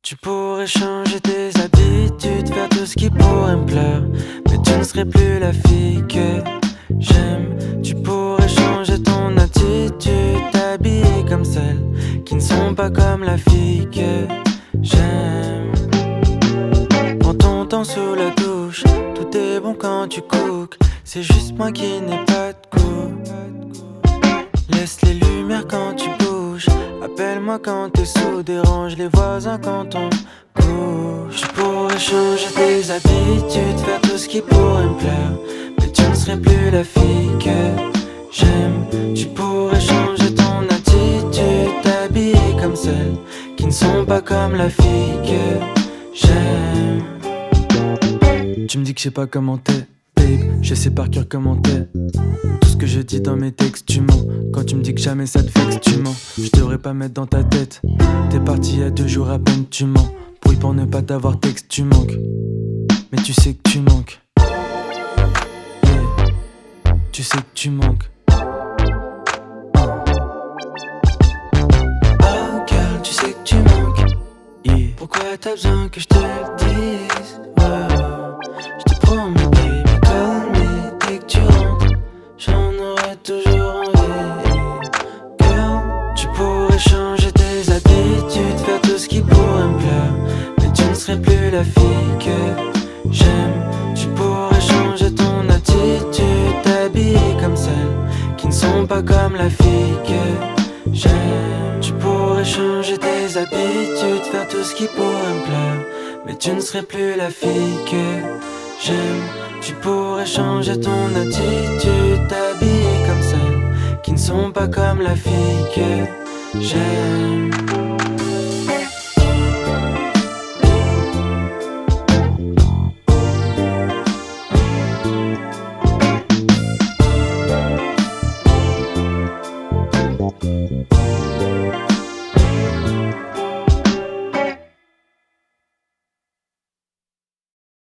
Tu pourrais changer tes habitudes, faire tout ce qui pourrait me plaire, mais tu ne serais plus la fille que j'aime. Tu pourrais changer ton attitude, t'habiller comme celles qui ne sont pas comme la fille que j'aime. Prends ton temps sous la douche, tout est bon quand tu cooks. C'est juste moi qui n'ai pas de goût. Laisse les lumières quand tu bouges, appelle-moi quand t'es sous, dérange les voisins quand on couche. Tu pourrais changer tes habitudes, faire tout ce qui pourrait me plaire, mais tu ne serais plus la fille que j'aime. Tu pourrais changer ton attitude, t'habiller comme celles qui ne sont pas comme la fille que j'aime. Tu me dis que je sais pas comment t'es, babe, je sais par cœur comment t'es. Tout ce que je dis dans mes textes, tu mens. Quand tu me dis que jamais ça te vexe, tu mens. Je devrais pas mettre dans ta tête. T'es parti il y a 2 jours à peine, tu mens. Brouille pour ne pas t'avoir texte, tu manques. Mais tu sais que tu manques. Yeah. Tu sais que tu manques. Oh girl, tu sais que tu manques. Yeah. Pourquoi t'as besoin que je te le dise? Wow. Je te promets, baby, call me dès que tu rentres. J'en aurai toujours envie. Girl, tu pourrais changer tes habitudes, faire tout ce qui pourrait me plaire, mais tu ne serais plus la fille que j'aime. Tu pourrais changer ton attitude, t'habiller comme celles qui ne sont pas comme la fille que j'aime. Tu pourrais changer tes habitudes, faire tout ce qui pourrait me plaire, mais tu ne serais plus la fille que j'aime. Tu pourrais changer ton attitude, t'habiller comme celles qui ne sont pas comme la fille que j'aime.